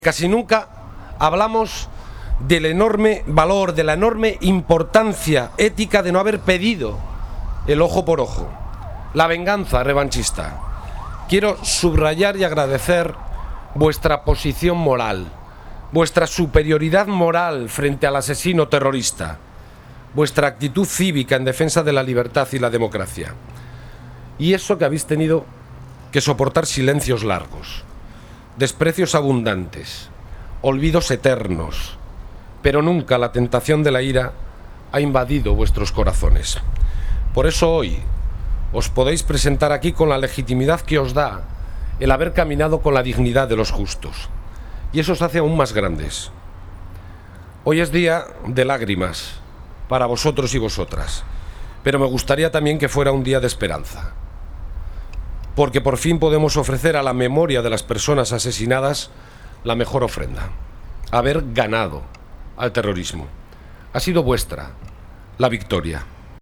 Casi nunca hablamos del enorme valor, de la enorme importancia ética de no haber pedido el ojo por ojo, la venganza revanchista. Quiero subrayar y agradecer vuestra posición moral, vuestra superioridad moral frente al asesino terrorista, vuestra actitud cívica en defensa de la libertad y la democracia. Y eso que habéis tenido que soportar silencios largos, desprecios abundantes, olvidos eternos, pero nunca la tentación de la ira ha invadido vuestros corazones. Por eso hoy os podéis presentar aquí con la legitimidad que os da el haber caminado con la dignidad de los justos. Y eso os hace aún más grandes. Hoy es día de lágrimas para vosotros y vosotras, pero me gustaría también que fuera un día de esperanza, porque por fin podemos ofrecer a la memoria de las personas asesinadas la mejor ofrenda: haber ganado al terrorismo. Ha sido vuestra la victoria.